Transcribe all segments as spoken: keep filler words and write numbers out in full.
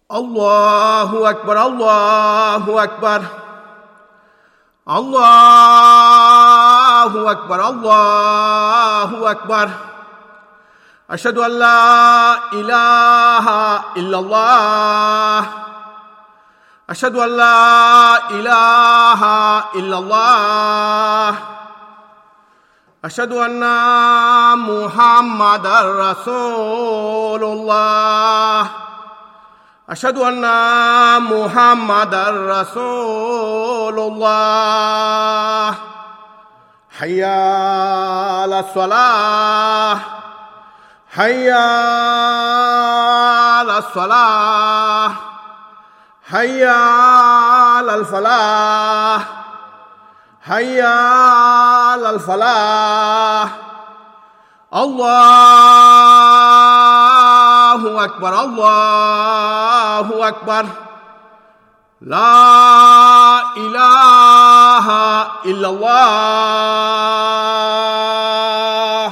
الله أكبر الله أكبر الله أكبر الله أكبر أشهد أن لا إله إلا الله أشهد أن لا إله إلا الله أشهد أن محمدا رسول الله أشهد أن محمدا رسول الله حي على الصلاة حي على الصلاة حي على الفلاح حي على الفلاح الله أكبر الله أكبر لا إله إلا الله.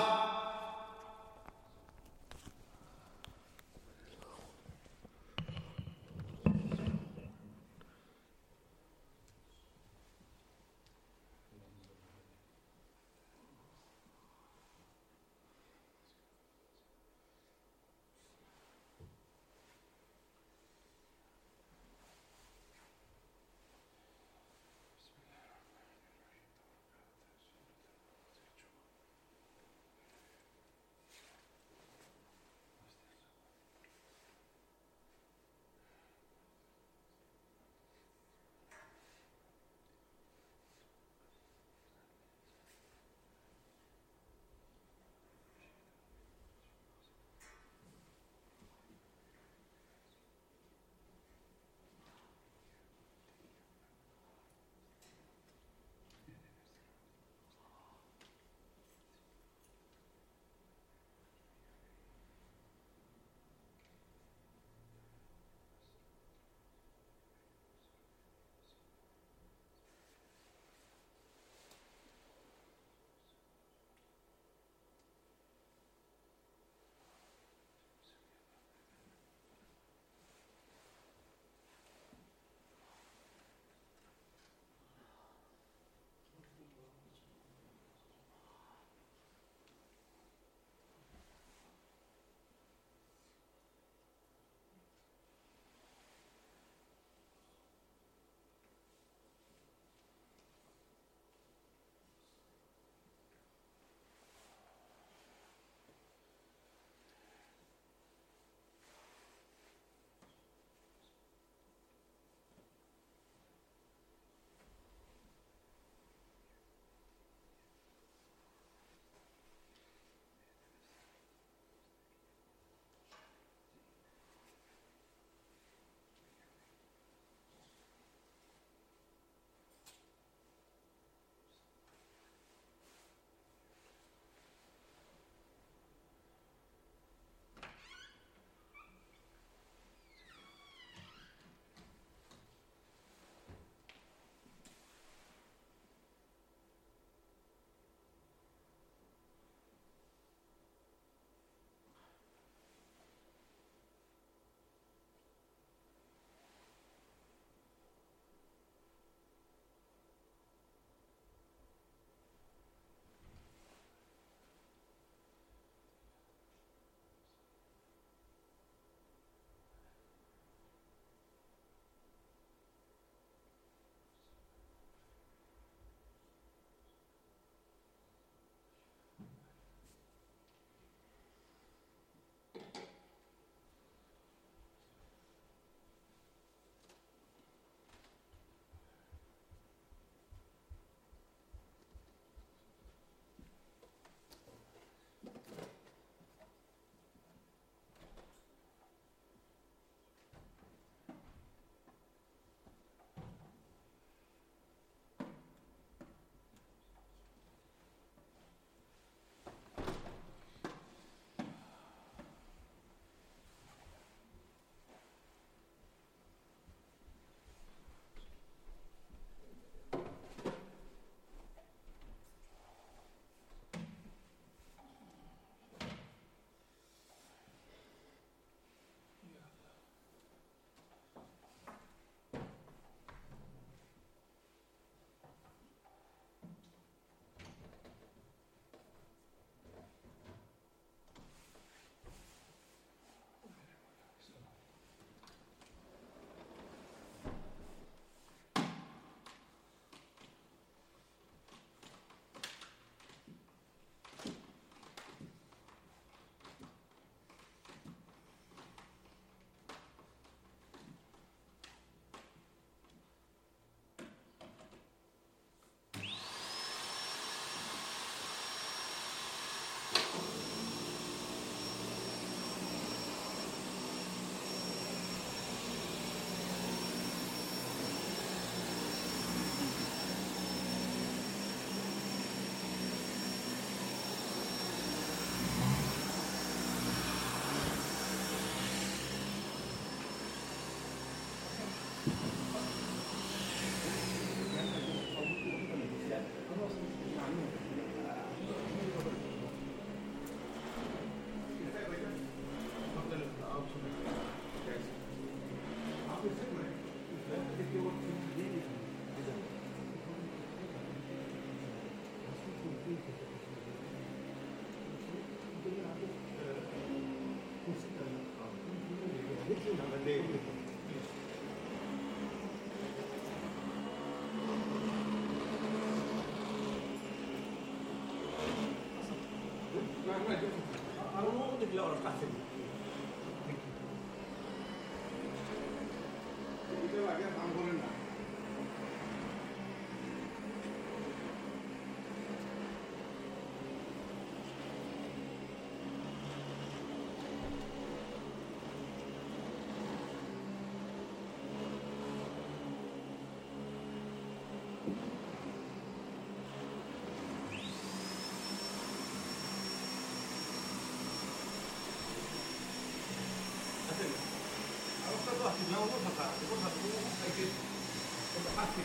No, no pasa, no pasa, hay que es fácil.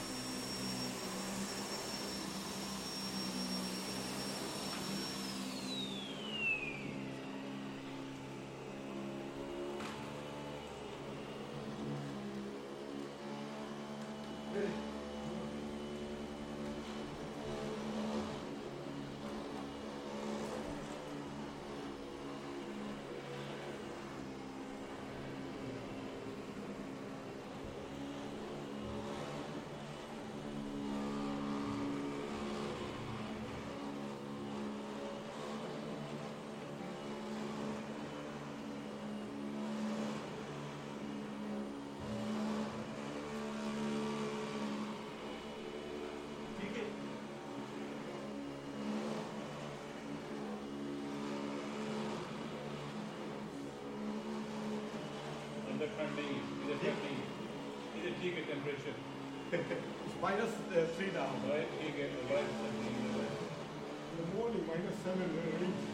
ठंड नहीं इधर ठंड नहीं इधर ठीक है temperature minus three down right ठीक है right the morning minus seven reach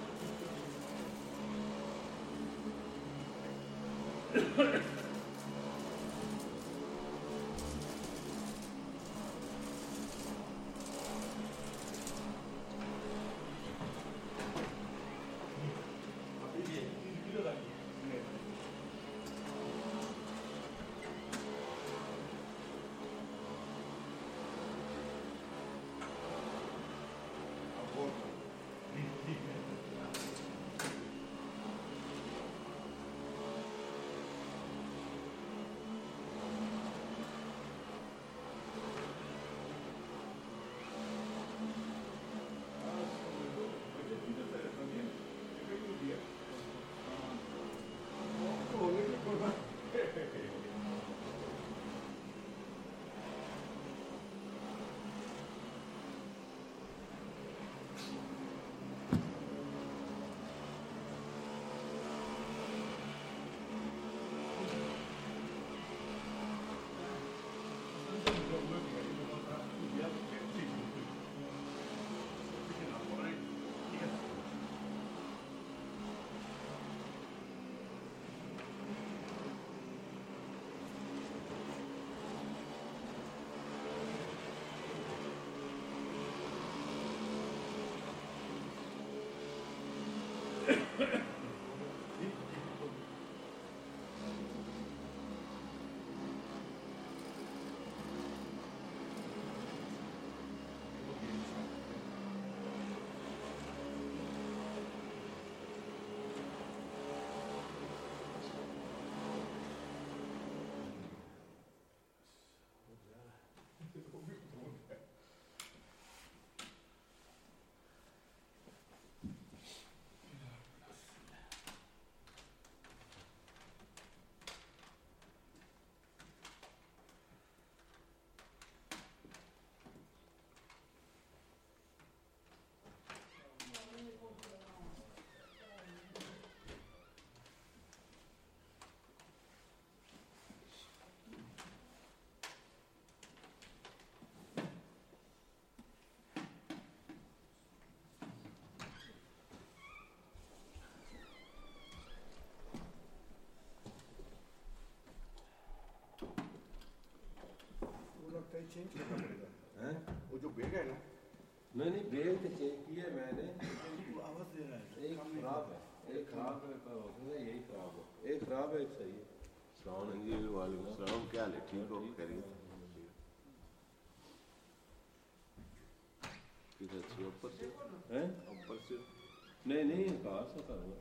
change करना पड़ेगा हैं वो जो बैग है ना नहीं नहीं बैग तो चेंज किया मैंने आवाज दे रहा है एक खराब है एक खराब है पर होता है यही खराब है एक खराब है एक सही है सलाम जी वालेकुम सलाम क्या हाल है ठीक हो करिए किधर से ऊपर से हैं ऊपर से नहीं नहीं कहाँ से करूँगा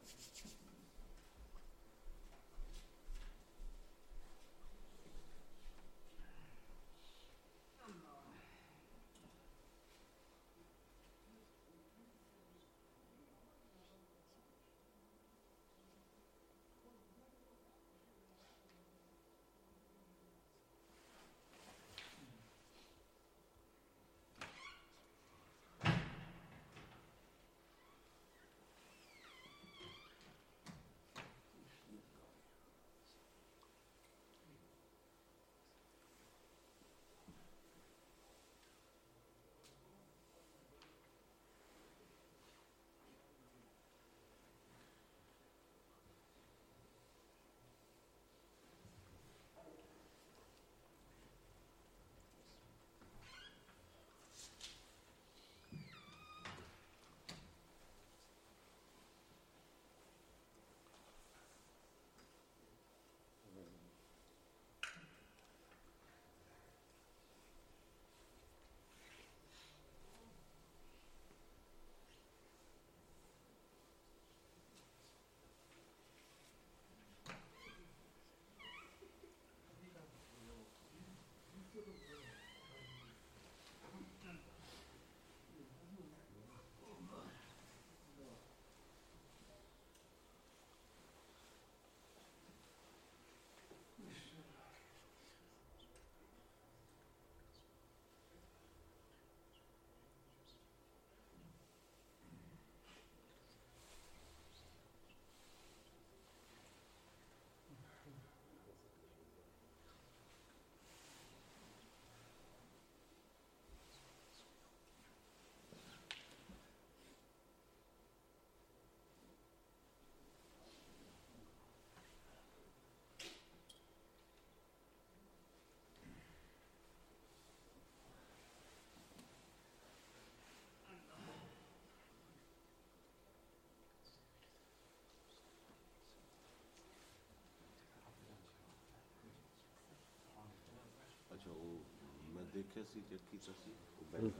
अच्छा वो मैं देखिया सी चेक कीता सी वो बैंक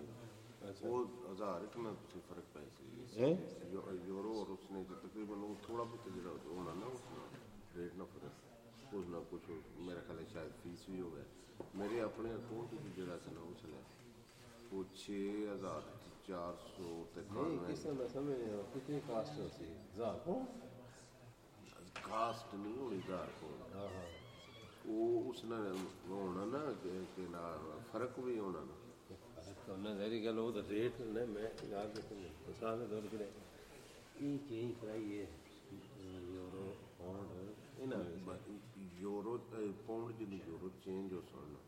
वो हज़ार एक में कुछ फर्क पाया सी यो, यूरो और उसने जो तकरीबन वो थोड़ा बहुत जरा होना ना उसमें रेट ना फर्क कुछ ना कुछ मेरा ख्याल है शायद फीस भी हो गया मेरे अपने अकाउंट की जरा से ना वो चला वो छः हज़ार चार सौ कितनी कास्ट होती है हज़ार कास्ट नहीं होनी हज़ार को वो उसने होना ना कि ना फर्क भी होना ना तो ना जहरी गल वो तो रेट ने मैं याद मिसाल के तौर पर ये चेंज कराइए यूरो पाउंड इना यूरो पाउंड जी यूरो चेंज हो सुनना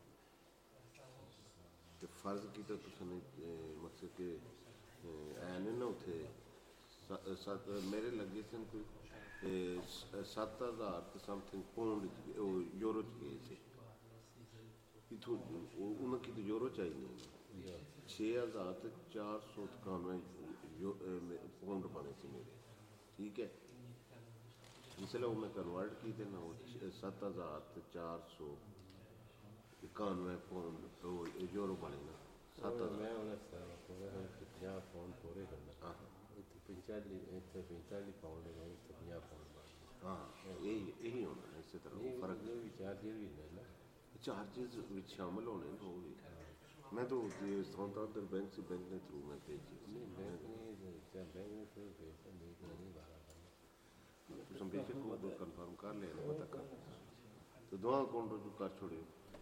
ते फर्ज की तो तुसने मकसद के ऐने ना उठे सत मेरे लगे सन कोई सत्त हज़ार समथिंग पाउंड यूरो च गए थे इथों उन्हें की तो यूरो चाहिए छः हज़ार तो चार सौ इक्यानवे पाउंड बने थे मेरे ठीक है जिसले वो मैं कन्वर्ट की थे ना वो सत्त हज़ार तो चार सौ इक्यानवे पाउंड तो यूरो बने ना सत्त मैं उन्हें पंजाह पाउंड पूरे करना हाँ पंचाली पैंतालीस पाउंड है तो पंजाह पाउंड हाँ यही यही होना है इसी तरह फर्क चार्जेस भी ना चार्जेस भी शामिल होने तो भी मैं तो सोचता उधर बैंक से बैंक के थ्रू मैं भेजी नहीं बैंक नहीं बैंक में थ्रू भेजता नहीं बाहर तुम बेशक वो कंफर्म कर लेना पता कर तो दो अकाउंट जो कर छोड़े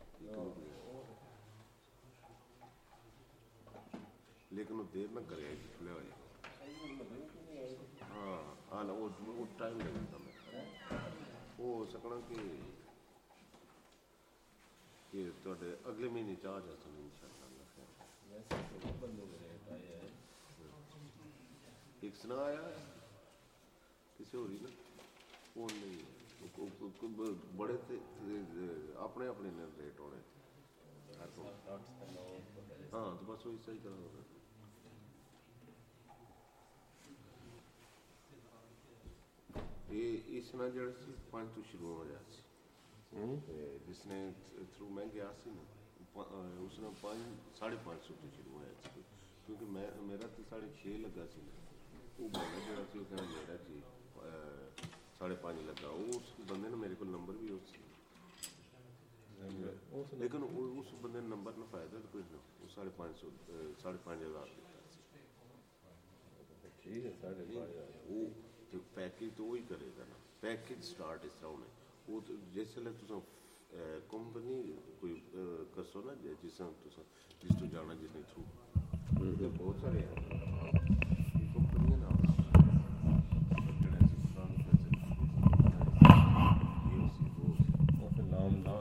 लेकिन वो देर ना करे खुले हो हाँ हाँ ना वो वो टाइम लगेगा मैं वो हो सकना कि कि थोड़े अगले महीने चाह जा सुन इंशाल्लाह एक सुना आया किसी हो रही ना वो नहीं बड़े अपने अपने रेट होने हाँ तो बस वही सही तरह होगा ये इस ना जड़े से पाँच तो शुरू हो जाए जिसने थ्रू मैं गया सी ना उसने पाँच साढ़े पाँच सौ तो शुरू होया क्योंकि मैं मैं मेरा तो साढ़े छे लगा सी वो बंदा जो सी कहना मेरा जी साढ़े पाँच लगा उस बंदे ने मेरे को नंबर भी उस लेकिन उस बंदे ने नंबर ना फायदा तो कोई नहीं वो साढ़े पाँच सौ साढ़े पाँच हज़ार ठीक है साढ़े पाँच हज़ार वो तो पैकेज तो वही करेगा ना पैकेज स्टार्ट इस तरह होने वो तो जिसले तुम कंपनी कोई करसो ना जिस जिस तो जाना जिसने थ्रू बहुत सारे हैं कंपनियां ना नाम ना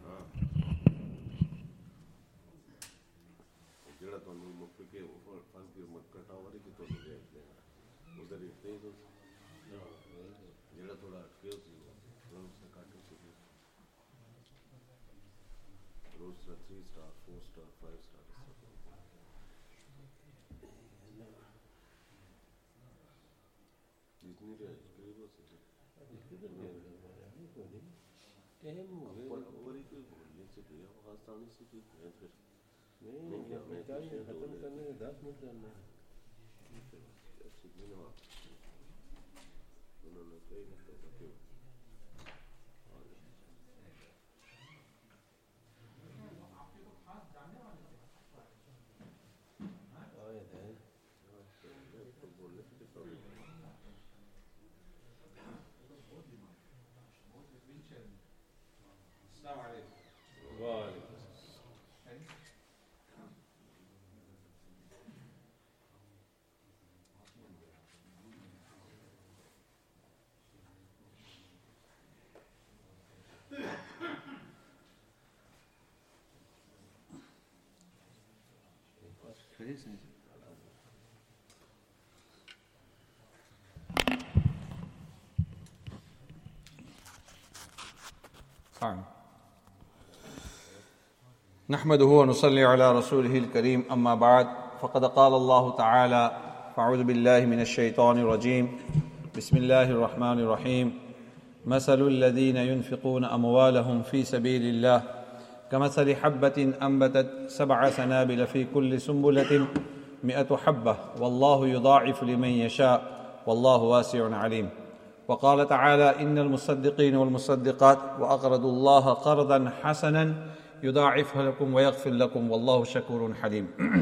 ਜਿਹੜਾ ਤੁਹਾਨੂੰ ਮੁੱਕ ਕੇ ਫਸ ਕੇ ਮੱਕਾ ਟਾਵਰ ਹੀ ਤੁਹਾਨੂੰ ਦੇ ਦੇਣਾ ਉਹਦਾ ਰੇਟ ਤੇ ਜਿਹੜਾ ਥੋੜਾ ਅਟਕੇ ਸੀ ਉਹ ਉਸ ਦਾ ਕੱਟ ਸੀ ਰੋਜ਼ ਦਾ three star four star five star जितनी गरीब हो सके ऊपर ऊपर ही कोई बोलने से दिया पाकिस्तानी से भी फिर नहीं नहीं खत्म करने में दस मिनट करना है उन्होंने कई घंटे क्यों Fine. نحمده ونصلي على رسوله الكريم أما بعد فقد قال الله تعالى فأعوذ بالله من الشيطان الرجيم بسم الله الرحمن الرحيم مثل الذين ينفقون أموالهم في سبيل الله كمثل حبة أنبتت سبع سنابل في كل سنبلة مئة حبة والله يضاعف لمن يشاء والله واسع عليم وقال تعالى إن المصدقين والمصدقات وأقرضوا الله قرضا حسنا يضاعفه لكم ويغفر لكم والله شكور حليم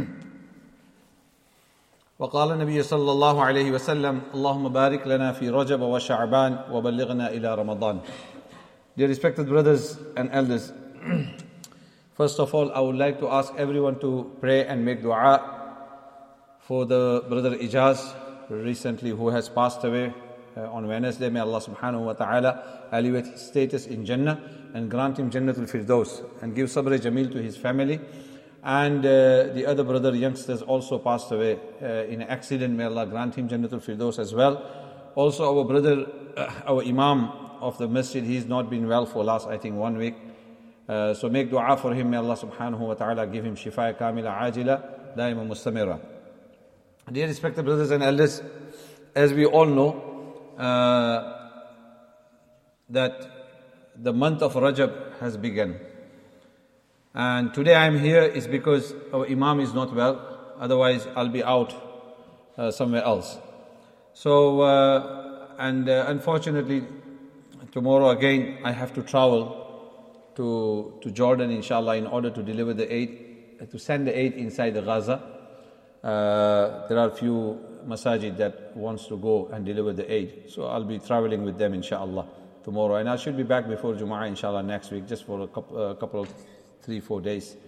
وقال النبي صلى الله عليه وسلم اللهم بارك لنا في رجب وشعبان وبلغنا إلى رمضان. Dear respected brothers and elders, first of all I would like to ask everyone to pray and make dua for the brother Ijaz recently who has passed away uh, on Wednesday. May Allah subhanahu wa ta'ala elevate his status in Jannah and grant him Jannatul Firdaus and give sabr jameel to his family. And uh, the other brother youngsters also passed away uh, in an accident. May Allah grant him Jannatul Firdaus as well. Also our brother, uh, our Imam of the masjid, he's not been well for last I think one week. Uh, so make dua for him. May Allah subhanahu wa ta'ala give him shifa kamila ajila daima mustamira. Dear respected brothers and elders, as we all know uh, that the month of Rajab has begun. And today I am here is because our Imam is not well, otherwise I'll be out uh, somewhere else. So, uh, and uh, unfortunately, tomorrow again I have to travel to, to Jordan, inshallah, in order to deliver the aid, to send the aid inside the Gaza. Uh, there are a few masajid that wants to go and deliver the aid. So I'll be traveling with them, inshallah, tomorrow. And I should be back before Jumu'ah, inshallah, next week, just for a couple, uh, couple of three, four days.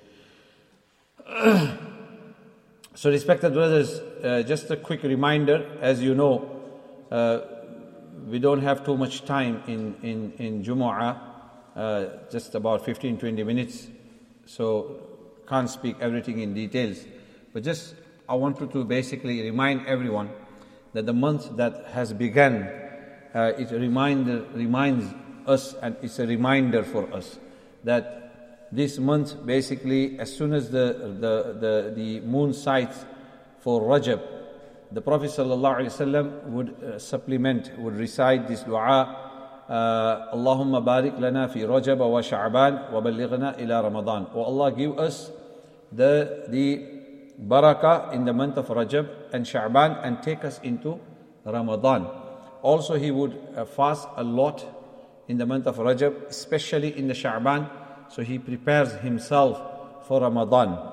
So respected brothers, uh, just a quick reminder, as you know, uh, we don't have too much time in, in, in Jumu'ah, uh, just about fifteen to twenty minutes, so can't speak everything in details. But just I wanted to basically remind everyone that the month that has begun, uh, it reminder, reminds us, and it's a reminder for us that this month, basically, as soon as the, the, the, the moon sights for Rajab, the Prophet ﷺ would uh, supplement, would recite this dua, uh, Allahumma barik lana fi Rajab wa Sha'ban wa ballighna ila Ramadan. Oh Allah, give us the, the barakah in the month of Rajab and Sha'ban and take us into Ramadan. Also, he would uh, fast a lot in the month of Rajab, especially in the Sha'ban, so he prepares himself for Ramadan.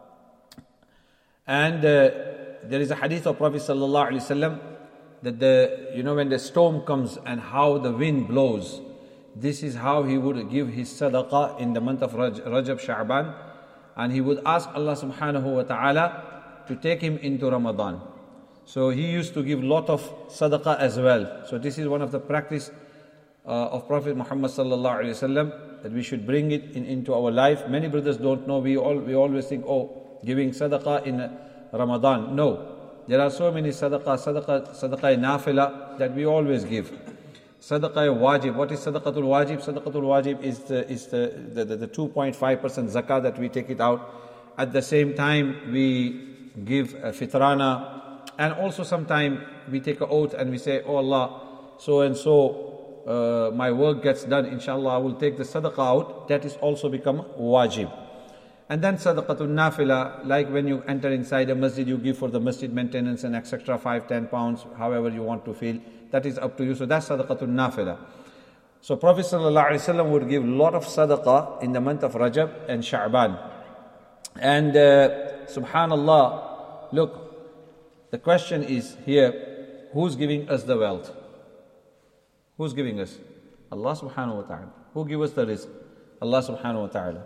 And uh, there is a hadith of Prophet sallallahu alaihi wasallam that the, you know, when the storm comes and how the wind blows, this is how he would give his sadaqah in the month of Raj- Rajab, Sha'ban, and he would ask Allah subhanahu wa ta'ala to take him into Ramadan. So he used to give lot of sadaqah as well. So this is one of the practice uh, of Prophet Muhammad sallallahu alaihi wasallam, that we should bring it in, into our life. Many brothers don't know. We all we always think, oh, giving sadaqah in Ramadan. No, there are so many sadaqah, sadaqah, sadaqah nafila that we always give. Sadaqah wajib. What is sadaqatul wajib? Sadaqatul wajib is the is the the, the, the two point five percent zakah that we take it out. At the same time, we give a fitrana. And also sometimes we take an oath and we say, oh Allah, so and so, uh, my work gets done, inshallah, I will take the sadaqah out. That is also become wajib. And then sadaqatul nafila, like when you enter inside a masjid, you give for the masjid maintenance and et cetera, five, ten pounds, however you want to feel. That is up to you. So that's sadaqatul nafila. So Prophet sallallahu alaihi wasallam would give a lot of sadaqah in the month of Rajab and Sha'ban. And uh, subhanallah, look, the question is here, who's giving us the wealth? Who's giving us? Allah subhanahu wa ta'ala. Who gives us the rizq? Allah subhanahu wa ta'ala.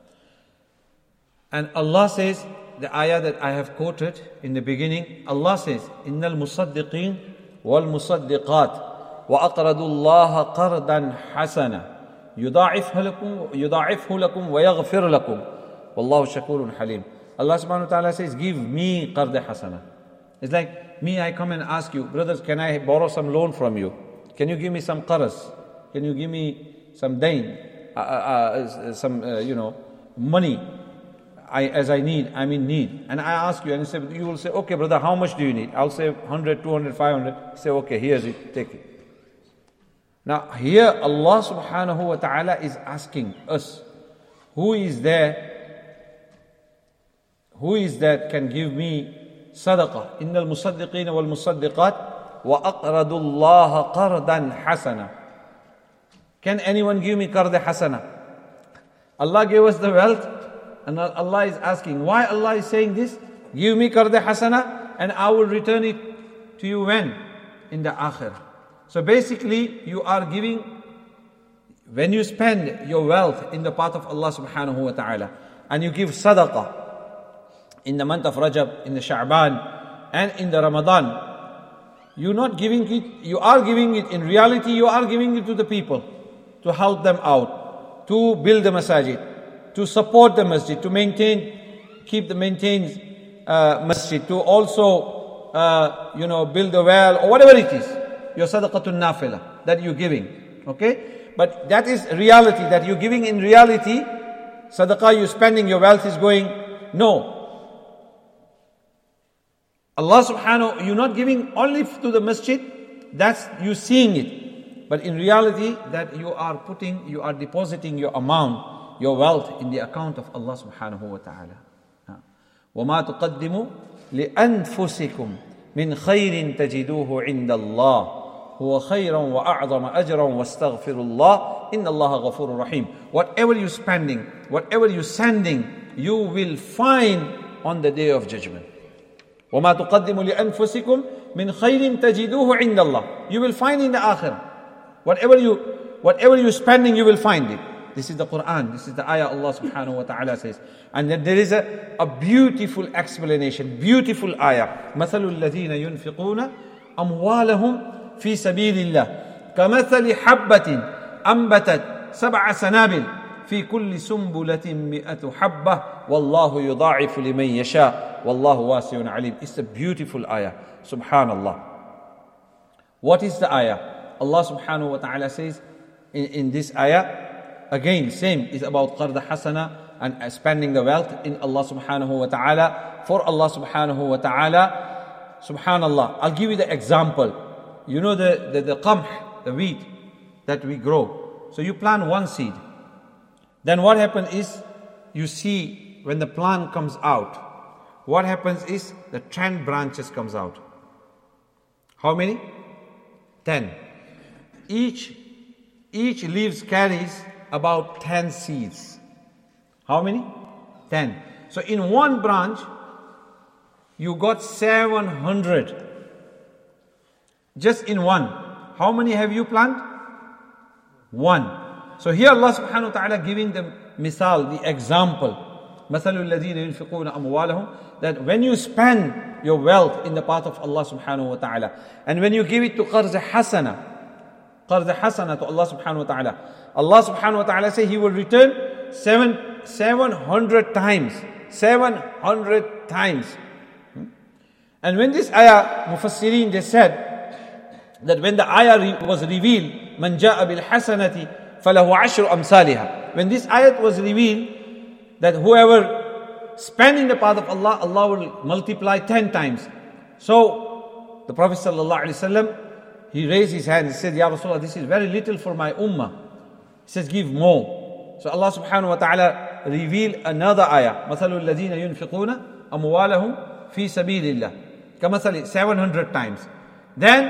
And Allah says, the ayah that I have quoted in the beginning, Allah says, إِنَّ الْمُصَدِّقِينَ وَالْمُصَدِّقَاتِ وَأَقْرَضُوا اللَّهَ قَرْضًا حَسَنًا يُضَاعِفْهُ لَكُمْ يُضَاعِفْهُ لَكُمْ وَيَغْفِرُ لَكُمْ وَاللَّهُ شَكُورٌ حَلِيمٌ. Allah subhanahu wa ta'ala says, give me qard hasana. It's like me, I come and ask you, brothers, can I borrow some loan from you? Can you give me some qaras? Can you give me some dain? Uh, uh, uh, some, uh, you know, money I, as I need, I'm in need. And I ask you, and you, say, you will say, okay, brother, how much do you need? I'll say one hundred, two hundred, five hundred. Say, okay, here's it, take it. Now, here Allah subhanahu wa ta'ala is asking us, who is there, who is that can give me sadaqah? إِنَّ الْمُصَدِّقِينَ وَالْمُصَدِّقَاتِ وَأَقْرَضُوا اللَّهَ قَرْضًا حَسَنًا. Can anyone give me qard hasana? Allah gave us the wealth, and Allah is asking, why Allah is saying this? Give me qard hasana and I will return it to you when? In the akhirah. So basically, you are giving, when you spend your wealth in the path of Allah subhanahu wa ta'ala, and you give sadaqah in the month of Rajab, in the Sha'ban, and in the Ramadan, you're not giving it, you are giving it, in reality, you are giving it to the people, to help them out, to build the masajid, to support the masjid, to maintain, keep the maintained uh, masjid, to also, uh, you know, build a well, or whatever it is, your sadaqatul nafila, that you're giving, okay? But that is reality, that you're giving in reality, sadaqah you're spending, your wealth is going, no. Allah subhanahu, you're not giving only to the masjid, that's you seeing it. But in reality, that you are putting, you are depositing your amount, your wealth in the account of Allah subhanahu wa ta'ala. وَمَا تُقَدِّمُوا لِأَنفُسِكُمْ مِنْ خَيْرٍ تَجِدُوهُ عِنْدَ اللَّهِ هُوَ خَيْرًا وَأَعْظَمَ أَجْرًا وَاسْتَغْفِرُ اللَّهِ إِنَّ اللَّهَ غَفُورٌ رَحِيمٌ. Whatever you're spending, whatever you're sending, you will find on the day of judgment. وَمَا تُقَدِّمُوا لِأَنفُسِكُمْ مِنْ خَيْرٍ تَجِدُوهُ عِنْدَ اللَّهِ. You will find in the akhirah. Whatever you, whatever you're spending, you will find it. This is the Quran. This is the ayah Allah subhanahu wa ta'ala says. And then there is a, a beautiful explanation, beautiful ayah. مَثَلُ الَّذِينَ يُنْفِقُونَ أَمْوَالَهُمْ فِي سَبِيلِ اللَّهِ كَمَثَلِ حَبَّةٍ أَنْبَتَتْ سَبْعَ سَنَابِلٍ في كل سنبلة مئة حبة والله يضاعف لمن يشاء والله واسع عليم. It's a beautiful ayah. Subhanallah. What is the ayah? Allah subhanahu wa ta'ala says in, in this ayah, again, same, is about qard hasana and spending the wealth in Allah subhanahu wa ta'ala, for Allah subhanahu wa ta'ala. Subhanallah. I'll give you the example. You know the, the, the qamh, the wheat that we grow. So you plant one seed. Then what happens is, you see when the plant comes out, what happens is the ten branches comes out. How many? ten. Each, each leaves carries about ten seeds. How many? ten. So in one branch, you got seven hundred. Just in one. How many have you planted? One. So here Allah subhanahu wa ta'ala giving the misal, the example. مثل الذين ينفقون أموالهم, that when you spend your wealth in the path of Allah subhanahu wa ta'ala, and when you give it to qarz hasana, qarz hasana to Allah subhanahu wa ta'ala, Allah subhanahu wa ta'ala say He will return seven, seven hundred times. Seven hundred times. And when this ayah, Mufassirin, they said that when the ayah re- was revealed, Man ja'a bil hasanati falahu ashru amsalha. When this ayat was revealed, that whoever spend in the path of Allah, Allah will multiply ten times. So the Prophet sallallahu alaihi wasallam, he raised his hand and said, Ya Rasulullah, this is very little for my ummah. He says, give more. So Allah subhanahu wa ta'ala revealed another ayah. مثل الذين ينفقون أموالهم في سبيل الله كمثل seven hundred times. Then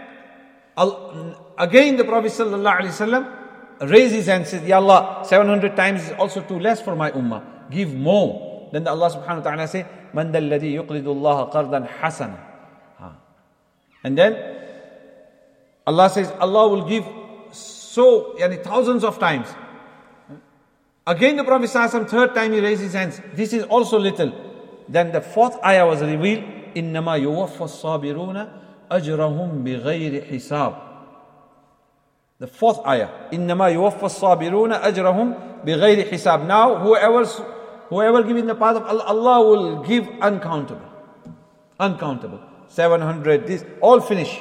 again the Prophet sallallahu alaihi wasallam raised his hand and said, Ya Allah, seven hundred times is also too less for my ummah. Give more. Then Allah subhanahu wa ta'ala say, Man dal ladhi yuqridu Allah qardan hasana. And then Allah says, Allah will give so, yani thousands of times. Again the Prophet sallallahu alaihi wasallam, third time he raised his hands. This is also little. Then the fourth ayah was revealed, إِنَّمَا يُوَفَّ الصَّابِرُونَ أَجْرَهُمْ بِغَيْرِ حِسَابٍ. The fourth ayah, إِنَّمَا يُوَفَّ الصَّابِرُونَ أَجْرَهُمْ بِغَيْرِ حِسَابٍ. Now whoever, whoever give in the path of Allah, Allah will give uncountable. Uncountable. seven hundred, this, all finish.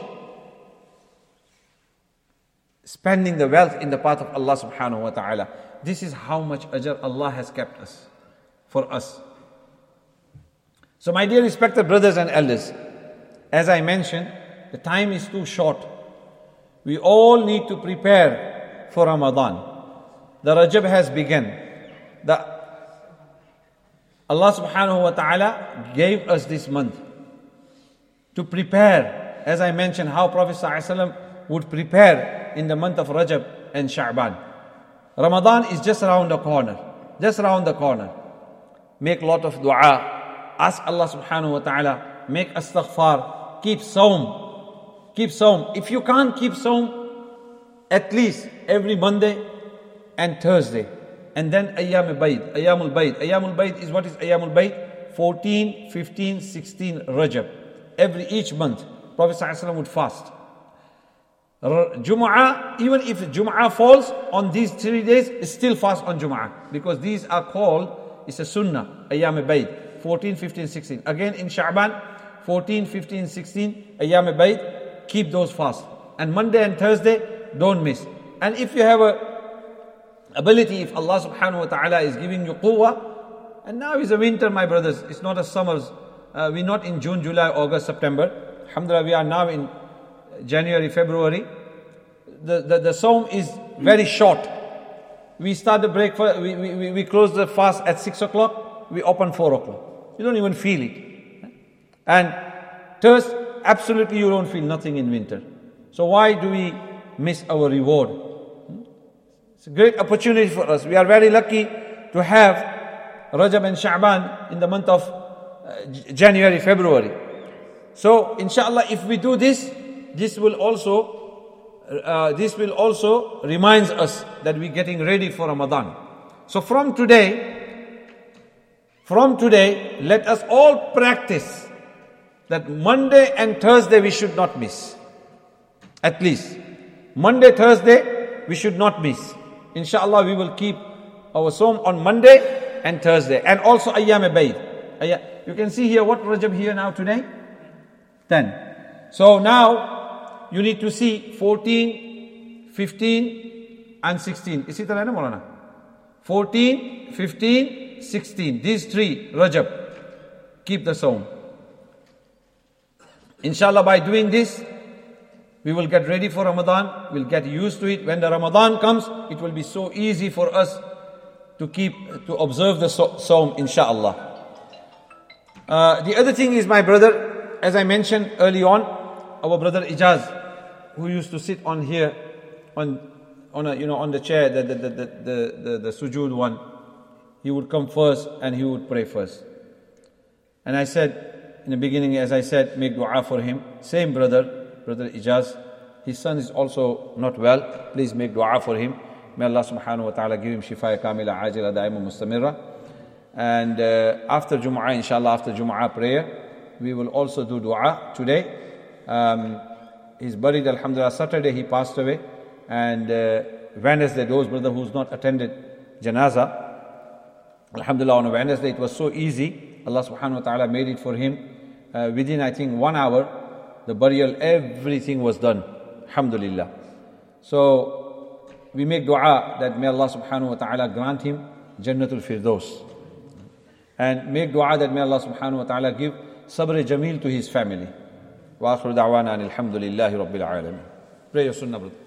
Spending the wealth in the path of Allah subhanahu wa ta'ala. This is how much ajr Allah has kept us, for us. So my dear respected brothers and elders, as I mentioned, the time is too short. We all need to prepare for Ramadan. The Rajab has begun. The Allah subhanahu wa ta'ala gave us this month to prepare, as I mentioned, how Prophet sallallahu alaihi wasallam would prepare in the month of Rajab and Sha'ban. Ramadan is just around the corner. Just around the corner. Make a lot of dua. Ask Allah subhanahu wa ta'ala. Make astaghfar. Keep sawm. Keep sawm. If you can't keep sawm, at least every Monday and Thursday. And then Ayyam al-Bayd. Ayyam al-Bayd. Ayyam al-Bayd is what is Ayyam al-Bayd? fourteen, fifteen, sixteen Rajab. Every each month, Prophet sallallahu alaihi wasallam would fast. Jum'ah, even if Jum'ah falls on these three days, still fast on Jum'ah. Because these are called, it's a sunnah, Ayyam al-Bayd, fourteen, fifteen, sixteen. Again in Sha'ban, fourteen, fifteen, sixteen, Ayyam al-Bayd, keep those fast. And Monday and Thursday, don't miss. And if you have a ability, if Allah subhanahu wa ta'ala is giving you quwwah, and now is a winter, my brothers, it's not a summers. Uh, we're not in June, July, August, September. Alhamdulillah, we are now in January, February. The, the, the Sawm is very short. We start the breakfast, we, we, we close the fast at six o'clock, we open four o'clock. You don't even feel it. And thirst, absolutely you don't feel nothing in winter. So why do we miss our reward? It's a great opportunity for us. We are very lucky to have Rajab and Sha'ban in the month of uh, January, February. So inshallah, if we do this, this will also uh, this will also reminds us that we're getting ready for Ramadan. So from today, from today, let us all practice that Monday and Thursday we should not miss. At least Monday, Thursday we should not miss. Inshallah, we will keep our Sawm on Monday and Thursday, and also Ayyam al-Bayd. You can see here what Rajab here now today. ten. So now you need to see fourteen, fifteen and sixteen. Is it right, Maulana? fourteen, fifteen, sixteen. These three Rajab. Keep the Sawm. Inshallah, by doing this, we will get ready for Ramadan. We'll get used to it. When the Ramadan comes, it will be so easy for us to keep, to observe the Sawm, inshallah. Uh, the other thing is my brother, as I mentioned early on, our brother Ijaz, who used to sit on here, on on a, you know on the chair, the the the the the, the, the sujood one, he would come first and he would pray first. And I said in the beginning, as I said, make dua for him. Same brother, brother Ijaz, his son is also not well. Please make dua for him. May Allah subhanahu wa ta'ala give him shifaya kamila ajila daima mustamirra. And uh, after Jumu'ah, inshallah, after Jumu'ah prayer, we will also do dua today. Um, he's buried, alhamdulillah. Saturday he passed away. And uh, Wednesday, those brother who's not attended janazah, alhamdulillah, on Wednesday it was so easy. Allah subhanahu wa ta'ala made it for him. Uh, within, I think, one hour, the burial, everything was done. Alhamdulillah. So, we make dua that may Allah subhanahu wa ta'ala grant him Jannatul Firdaus. And make dua that may Allah subhanahu wa ta'ala give sabr jameel to his family. Wa akhiru da'wana alhamdulillahi rabbil alameen. Pray your sunnah, brother.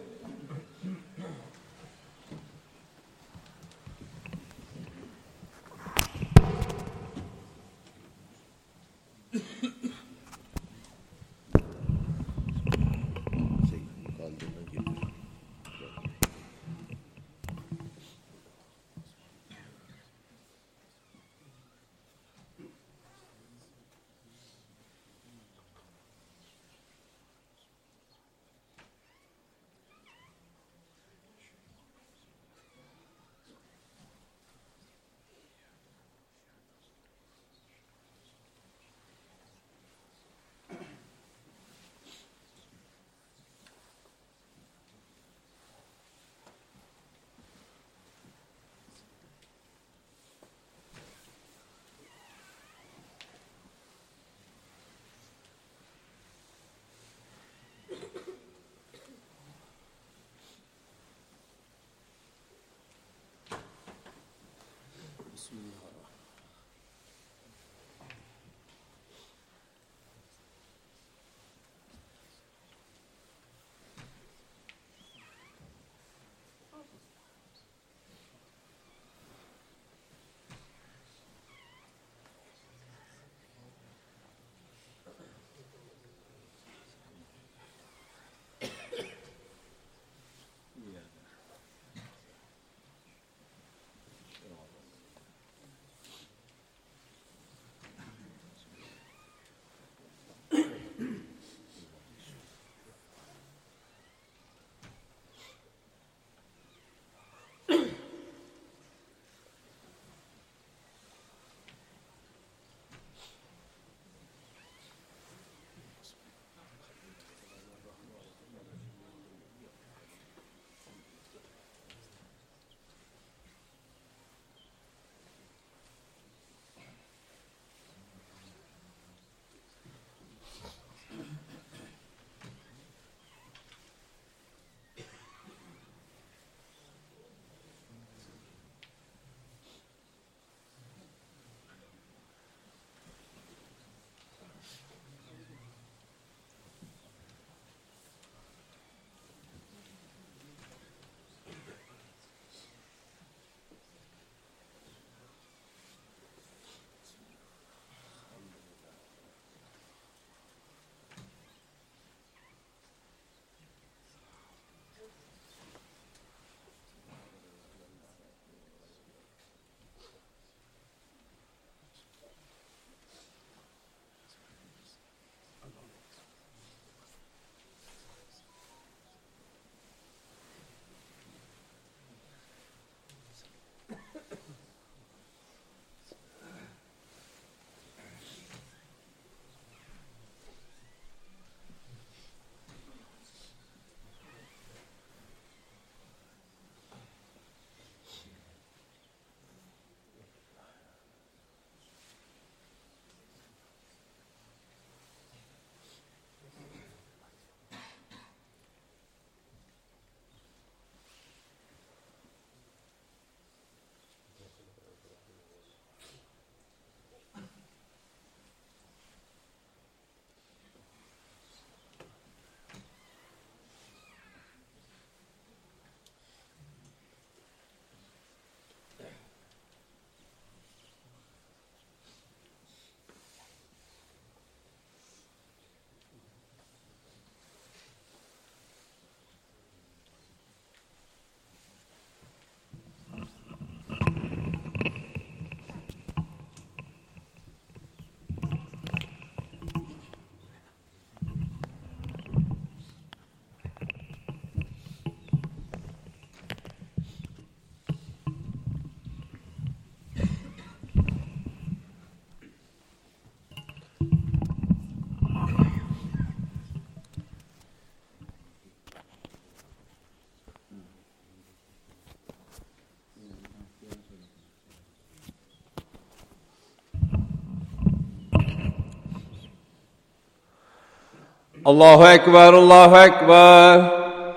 الله أكبر الله أكبر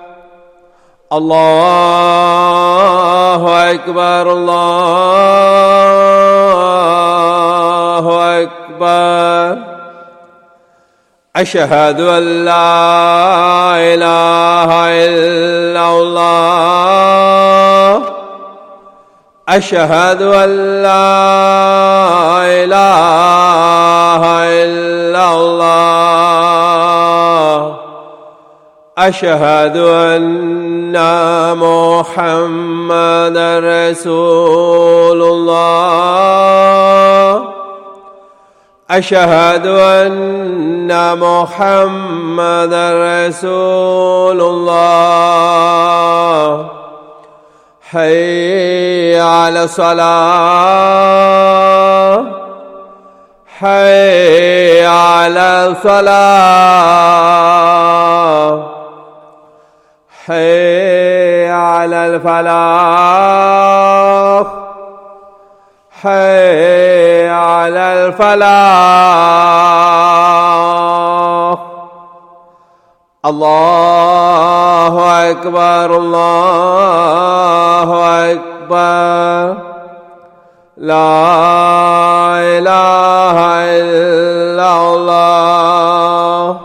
الله أكبر الله أكبر أشهد أن لا إله إلا الله أشهد أن لا إله إلا الله أشهد أن محمدا رسول الله أشهد أن محمدا رسول الله حي على الصلاة حي على الصلاة حي على الفلاح حي على الفلاح الله أكبر الله أكبر لا إله إلا الله.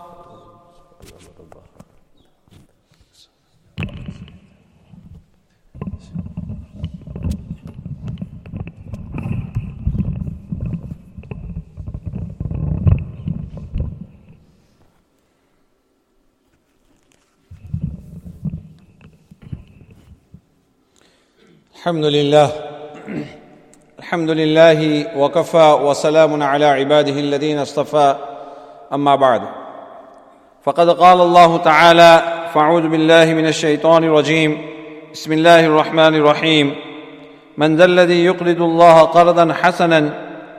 الحمد لله الحمد لله وكفى وسلام على عباده الذين اصطفى أما بعد فقد قال الله تعالى فأعوذ بالله من الشيطان الرجيم بسم الله الرحمن الرحيم من ذا الذي يقرض الله قرضا حسنا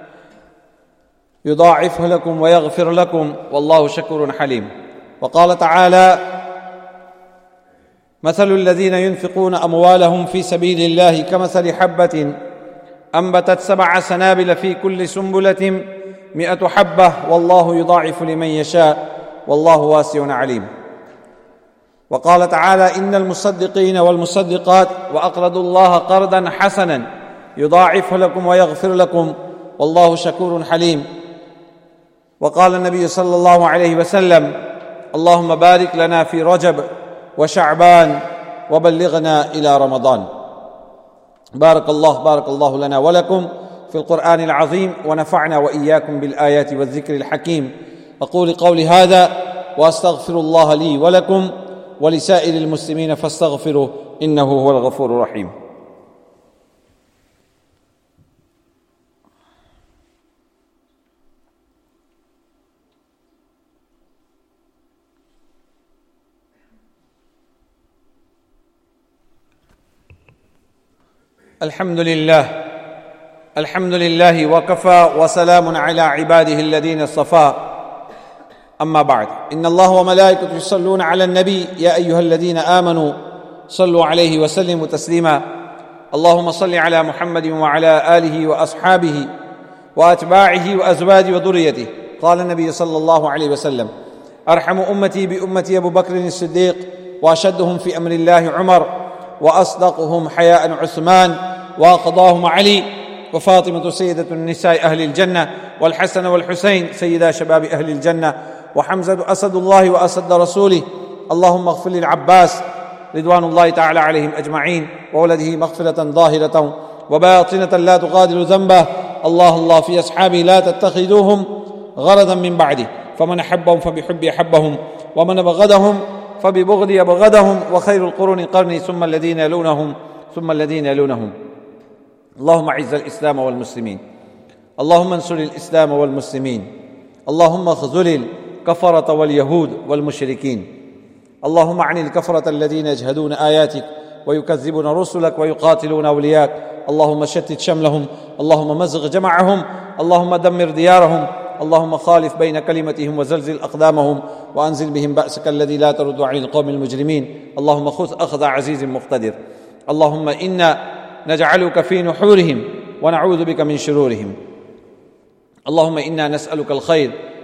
يضاعفه لكم ويغفر لكم والله شكور حليم. وقال تعالى مثل الذين ينفقون أموالهم في سبيل الله كمثل حبة أنبتت سبع سنابل في كل سنبلة مئة حبة والله يضاعف لمن يشاء والله واسع عليم. وقال تعالى إن المصدقين والمصدقات وأقرضوا الله قرضا حسنا يضاعفه لكم ويغفر لكم والله شكور حليم. وقال النبي صلى الله عليه وسلم اللهم بارك لنا في رجب وشعبان وبلغنا إلى رمضان. بارك الله بارك الله لنا ولكم في القرآن العظيم ونفعنا وإياكم بالآيات والذكر الحكيم. أقول قولي هذا وأستغفر الله لي ولكم ولسائر المسلمين فاستغفروه إنه هو الغفور الرحيم. الحمد لله الحمد لله وكفى وسلام على عباده الذين اصطفى أما بعد إن الله وملائكته يصلون على النبي يا أيها الذين آمنوا صلوا عليه وسلموا تسليما. اللهم صل على محمد وعلى آله وأصحابه وأتباعه وأزواجه وذريته. قال النبي صلى الله عليه وسلم أرحم أمتي بأمتي أبو بكر الصديق وأشدهم في أمر الله عمر وأصدقهم حياء عثمان وقضاهم علي وفاطمة سيدة النساء أهل الجنة والحسن والحسين سيدا شباب أهل الجنة وحمزة أسد الله وأسد رسوله. اللهم اغفر للعباس رضوان الله تعالى عليهم أجمعين وولده مغفرة ظاهرة وباطنة لا تغادر ذنبه. الله الله في أصحابه لا تتخذوهم غرضا من بعده فمن أحبهم فبحب أحبهم ومن بغضهم فببغض يبغضهم وخير القرون قرني ثم الذين يلونهم ثم الذين يلونهم. اللهم أعز الإسلام والمسلمين اللهم انصر الإسلام والمسلمين اللهم اخذل الكفرة واليهود والمشركين. اللهم اعن الكفرة الذين يجهدون آياتك ويكذبون رسلك ويقاتلون أولياك. اللهم شتت شملهم اللهم مزق جمعهم اللهم دمر ديارهم اللهم خالف بين كلمتهم وزلزل أقدامهم وأنزل بهم بأسك الذي لا ترد عن القوم المجرمين. اللهم خذ أخذ عزيز مقتدر. اللهم إنا نجعلك في نحورهم ونعوذ بك من شرورهم. اللهم إنا نسألك الخير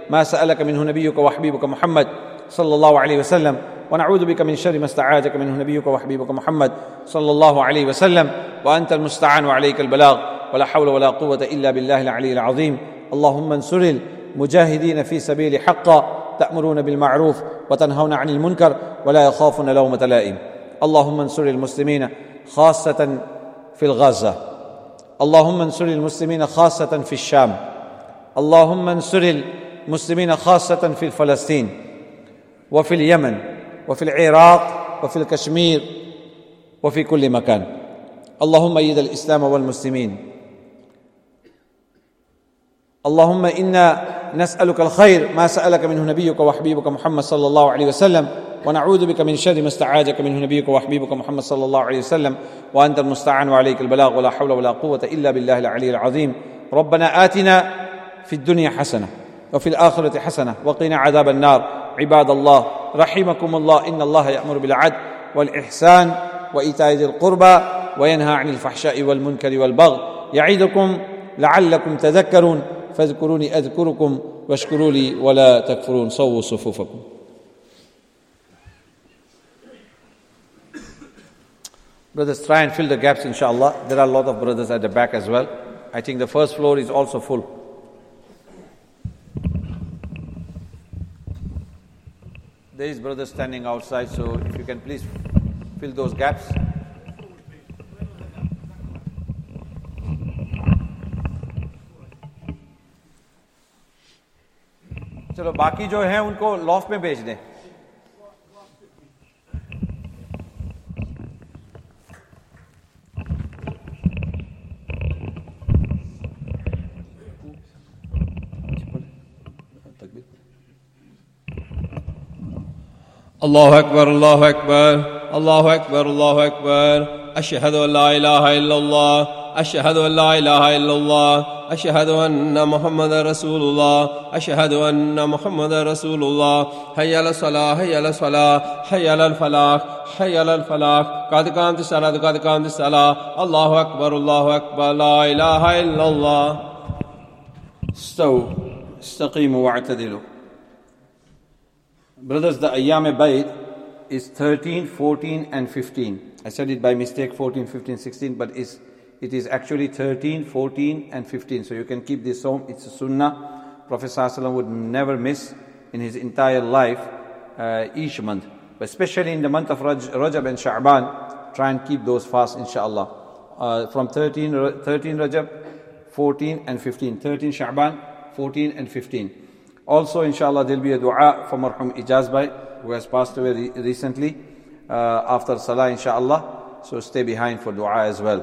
ما سألك منه نبيك وحبيبك محمد صلى الله عليه وسلم ونعوذ بك من شر ما استعاذك منه نبيك وحبيبك محمد صلى الله عليه وسلم وأنت المستعان وعليك البلاغ ولا حول ولا قوة إلا بالله العلي العظيم. اللهم انصر المجاهدين في سبيل حقا تأمرون بالمعروف وتنهون عن المنكر ولا يخافون لومة لائم. اللهم انصر المسلمين خاصة في الغزة. اللهم انصر المسلمين خاصة في الشام. اللهم انصر المسلمين خاصة في فلسطين وفي اليمن وفي العراق وفي الكشمير وفي كل مكان. اللهم أيد الإسلام والمسلمين. اللهم إنا نسألك الخير ما سألك منه نبيك وحبيبك محمد صلى الله عليه وسلم ونعوذ بك من شر ما استعاذك منه نبيك وحبيبك محمد صلى الله عليه وسلم وأنت المستعان وعليك البلاغ ولا حول ولا قوة إلا بالله العلي العظيم. ربنا آتنا في الدنيا حسنة وفي الآخرة حسنة وقنا عذاب النار. عباد الله رحمكم الله، إن الله يأمر بالعدل والإحسان وإيتاء ذي القربى وينهى عن الفحشاء والمنكر والبغي يعظكم لعلكم تذكرون. فاذكروني أذكركم واشكروا لي ولا تكفرون. صووا صفوفكم. Brothers, try and fill the gaps, inshallah. There are a lot of brothers at the back as well. I think the first floor is also full. There is brothers standing outside, so if you can please fill those gaps. चलो बाकी जो हैं उनको loft में भेज दें. الله أكبر الله أكبر الله أكبر الله أكبر. أشهد أن لا إله إلا الله أشهد أن لا إله إلا الله أشهد أن محمد رسول الله أشهد أن محمد رسول الله. حي على الصلاة حي على الصلاة حي على الفلاح حي على الفلاح. قد قامت الصلاة قد قامت الصلاة. الله أكبر الله أكبر لا إله إلا الله. استووا استقيموا واعتدلوا. Brothers, the Ayyam Bayd is thirteen, fourteen and fifteen. I said it by mistake, fourteen, fifteen, sixteen, but it's, it is actually thirteen, fourteen and fifteen. So you can keep this home. It's a sunnah. Prophet ﷺ would never miss in his entire life uh, each month. But especially in the month of Raj, Rajab and Sha'ban, try and keep those fasts, inshallah. Uh, from thirteen, thirteen Rajab, fourteen and fifteen. thirteen Sha'ban, fourteen and fifteen. Also, inshallah, there will be a dua for Marhum Ijaz Bhai, who has passed away re- recently, uh, after Salah, inshallah. So stay behind for dua as well.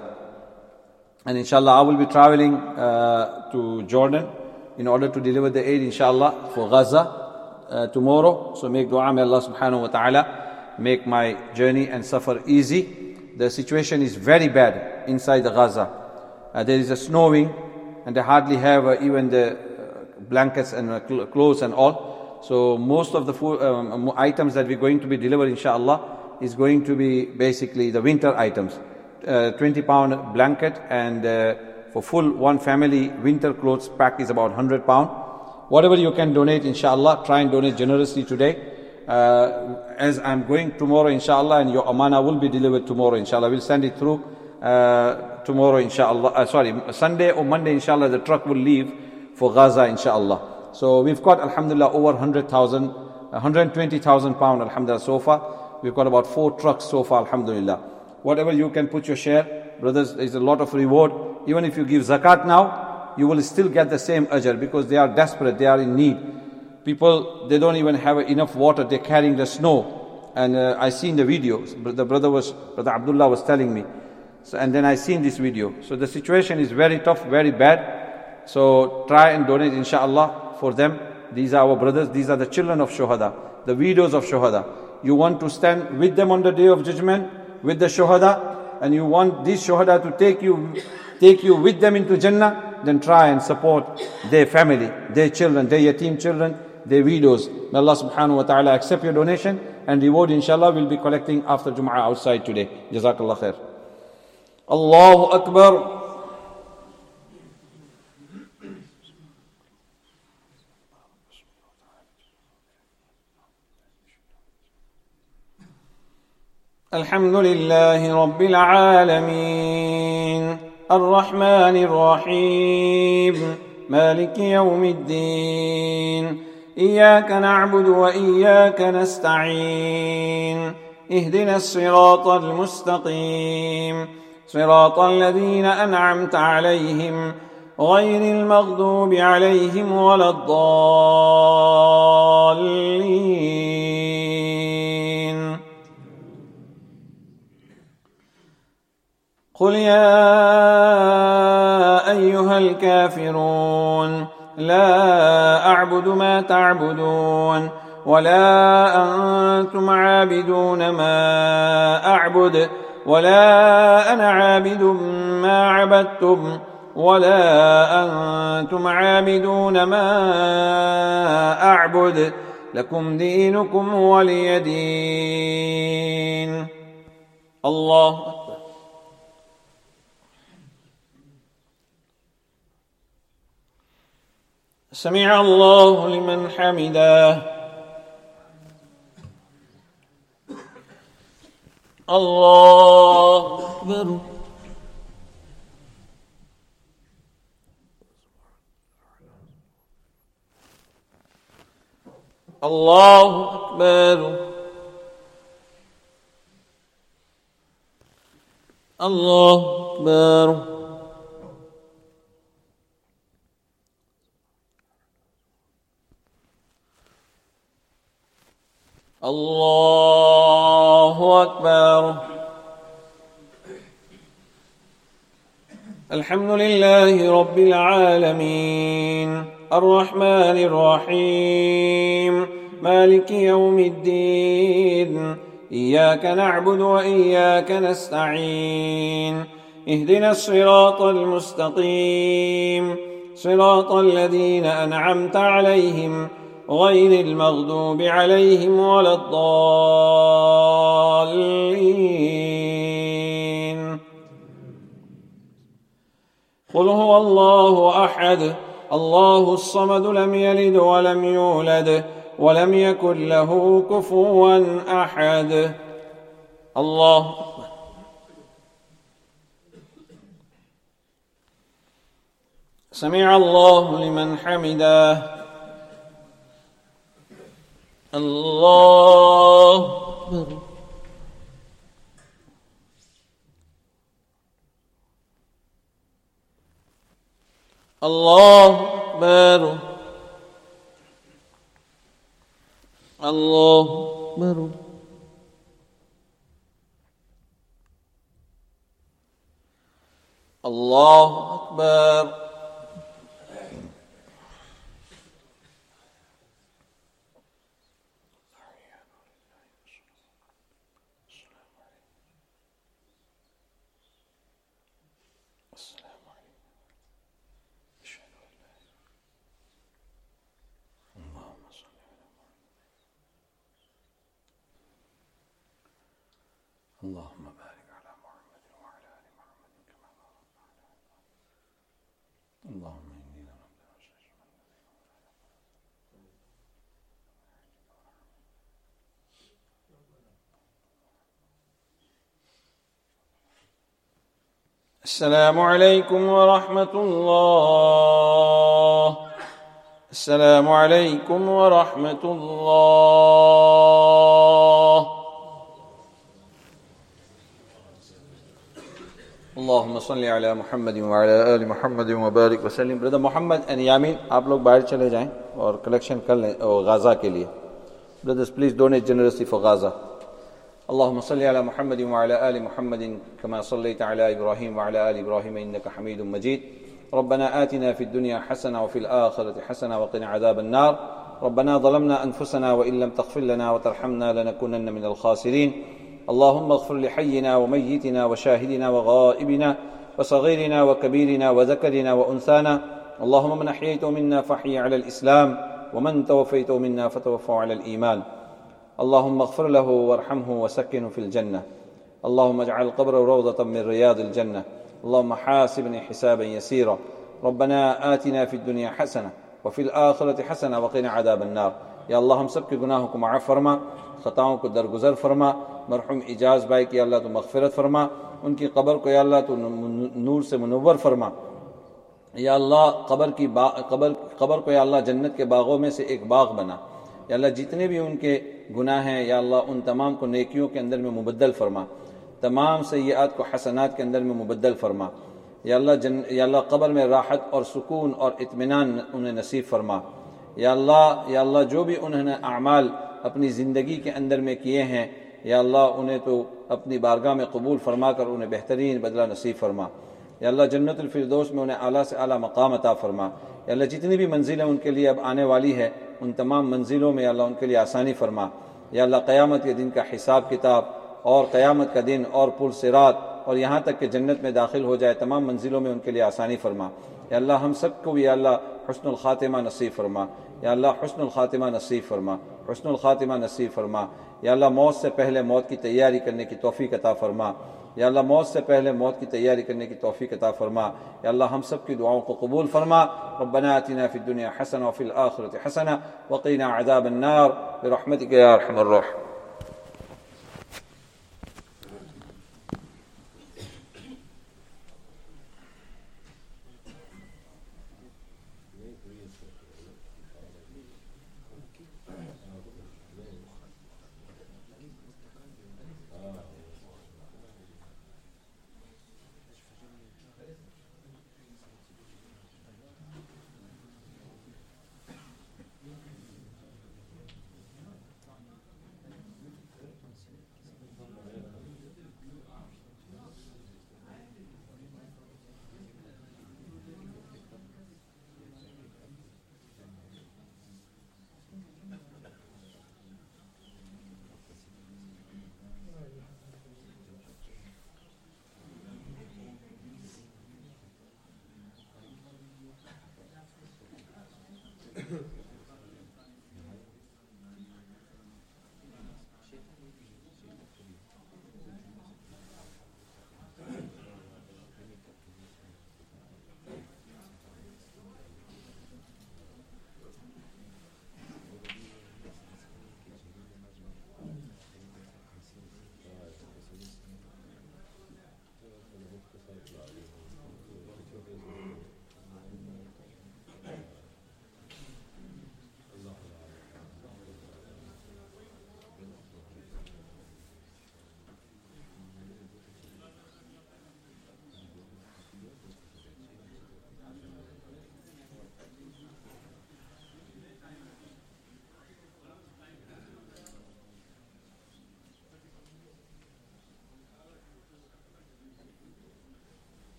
And inshallah, I will be traveling uh, to Jordan in order to deliver the aid, inshallah, for Gaza uh, tomorrow. So make dua, may Allah subhanahu wa ta'ala make my journey and suffer easy. The situation is very bad inside the Gaza. Uh, there is a snowing, and they hardly have uh, even the blankets and uh, cl- clothes and all. So most of the food, um, items that we're going to be delivered, inshallah, is going to be basically the winter items. Uh, twenty pound blanket, and uh, for full one family winter clothes pack is about one hundred pound. Whatever you can donate, inshallah, try and donate generously today. Uh, as I'm going tomorrow, inshallah, and your amana will be delivered tomorrow, inshallah. We'll send it through uh, tomorrow, inshallah. Uh, sorry, Sunday or Monday, inshallah, the truck will leave for Gaza, inshallah. So we've got, alhamdulillah, over one hundred thousand, one hundred twenty thousand pound, alhamdulillah, so far. We've got about four trucks so far, alhamdulillah. Whatever you can put your share, brothers, there's a lot of reward. Even if you give zakat now, you will still get the same ajr, because they are desperate, they are in need. People, they don't even have enough water, they're carrying the snow. And uh, I seen the videos. The brother was, brother Abdullah was telling me. So, and then I seen this video. So the situation is very tough, very bad. So try and donate, inshallah, for them. These are our brothers, these are the children of Shuhada, the widows of Shuhada. You want to stand with them on the day of judgment, with the Shuhada, and you want these Shuhada to take you, take you with them into Jannah, then try and support their family, their children, their yatim children, their widows. May Allah subhanahu wa ta'ala accept your donation, and reward, inshallah, will be collecting after Jum'ah outside today. Jazakallah khair. Allahu Akbar. الحمد لله رب العالمين الرحمن الرحيم مالك يوم الدين إياك نعبد وإياك نستعين اهدنا الصراط المستقيم صراط الذين أنعمت عليهم غير المغضوب عليهم ولا الضالين قل يا أيها الكافرون لا أعبد ما تعبدون ولا أنتم عابدون ما أعبد ولا أنا عابد ما عبدتم ولا أنتم عابدون ما أعبد لكم دينكم ولي دين. الله أكبر. سمع الله لمن حمده. الله أكبر. الله أكبر. الله أكبر. الله أكبر. الحمد لله رب العالمين الرحمن الرحيم مالك يوم الدين إياك نعبد وإياك نستعين اهدنا الصراط المستقيم صراط الذين أنعمت عليهم غير المغضوب عليهم ولا الضالين. قل هو الله أحد الله الصمد لم يلد ولم يولد ولم يكن له كفوا أحد. الله أكبر. سمع الله لمن حمده. الله أكبر. الله أكبر. الله أكبر. الله أكبر. اللهم بارك على محمد وعلى آل محمد كما باركت على آل محمد. اللهم إني ظلمت نفسي. السلام عليكم ورحمة الله. السلام عليكم ورحمة الله. اللهم صل على محمد وعلى آل محمد وبارك वसल्लम. Brother Mohammad and यामीन, आप लोग बाहर चले जाएं और collection कर लें Gaza के लिए. Brothers please donate generously for Gaza. اللهم صل على محمد وعلى آل محمد كما صليت على إبراهيم وعلى آل إبراهيم إنك حميد مجيد. ربنا آتنا في الدنيا حسنة وفي الآخرة حسنة وقنا عذاب النار. ربنا ظلمنا أنفسنا وإن لم تغفر لنا وترحمنا لنكونن من الخاسرين. اللهم اغفر لحينا وميتنا وشاهدنا وغائبنا وصغيرنا وكبيرنا وذكرنا وأنثانا. اللهم من أحييته منا فاحيي على الإسلام ومن توفيته منا فتوفوا على الإيمان. اللهم اغفر له وارحمه وسكنه في الجنة. اللهم اجعل قبره روضة من رياض الجنة. اللهم حاسبني حسابا يسيرا. ربنا آتنا في الدنيا حسنة وفي الآخرة حسنة وقنا عذاب النار. या अल्लाह हम सब के गुनाहों को माफ़ फरमा, ख़ताओं को दरगुजर फरमा। मरहुम इजाज़ भाई की अल्लाह तो मग़फ़िरत फरमा, उनकी क़ब्र को या अल्लाह तो नूर से मुनव्वर फरमा। या अल्लाह क़ब्र की बा क़ब्र क़ब्र को या अल्लाह जन्नत के बागों में से एक बाग बना। या अल्लाह जितने भी उनके गुनाह हैं या अल्लाह उन तमाम को नेकियों के अंदर में मुबद्दल फरमा, तमाम सय्यात को हसनात के अंदर में मुबद्दल फरमा। या अल्लाह जन या अल्लाह क़ब्र में राहत और सुकून और इत्मीनान उन्हें नसीब फरमा। या अल्लाह या अल्लाह जो भी उन्होंने अमाल अपनी ज़िंदगी के अंदर में किए हैं या अल्लाह उन्हें तो अपनी बारगाह में कबूल फरमा कर उन्हें बेहतरीन बदला नसीब फरमा। या अल्लाह जन्नतुल फिरदौस में उन्हें आला से आला मकाम अता फरमा। या अल्लाह जितनी भी मंजिलें उनके लिए अब आने वाली है उन तमाम मंजिलों में अल्लाह उनके लिए आसानी फरमा। या अल्लाह क़यामत के दिन का हिसाब किताब और क़यामत का दिन और पुल सिरात और यहाँ तक कि जन्नत में दाखिल हो जाए तमाम मंजिलों में उनके लिए आसानी फरमा। या अल्लाह हम सब को या अल्लाह हुस्नुल ख़ातिमा नसीब फरमा। या अल्लाह हुस्नुल ख़ातिमा नसीब फरमा, हुस्नुल ख़ातिमा नसीब फरमा। या अल्लाह मौत से पहले मौत की तैयारी करने की तौफ़ीक़ अता फरमा। या अल्लाह मौत से पहले मौत की तैयारी करने की तौफ़ीक़ अता फरमा। या अल्लाह हम सब की दुआओं को कबूल फरमा। रब्बना आतिना फ़िद दुनिया हसना व फ़िल आखिरति हसना व क़िना अज़ाबन नार बिरहमतिका या अरहमर राहिमीन।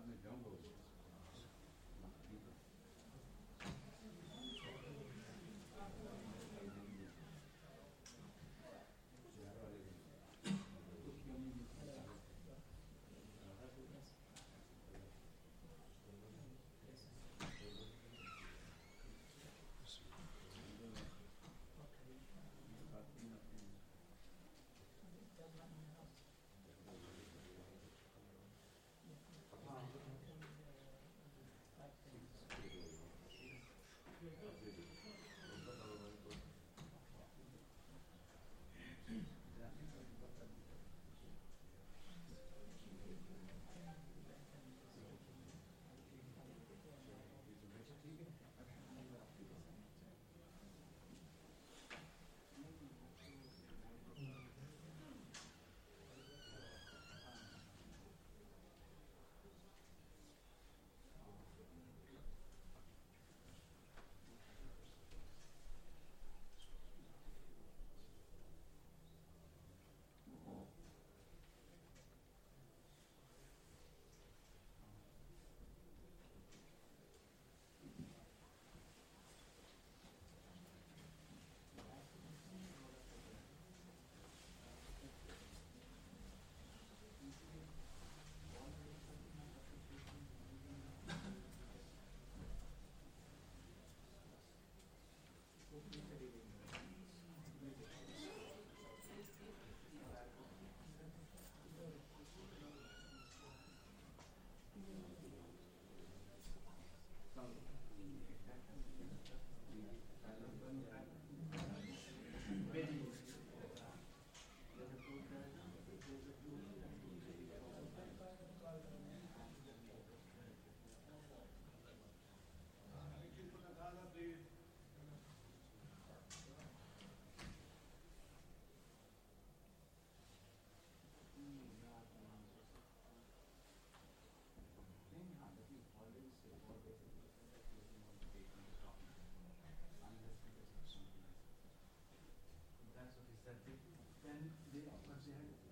Then they, once they had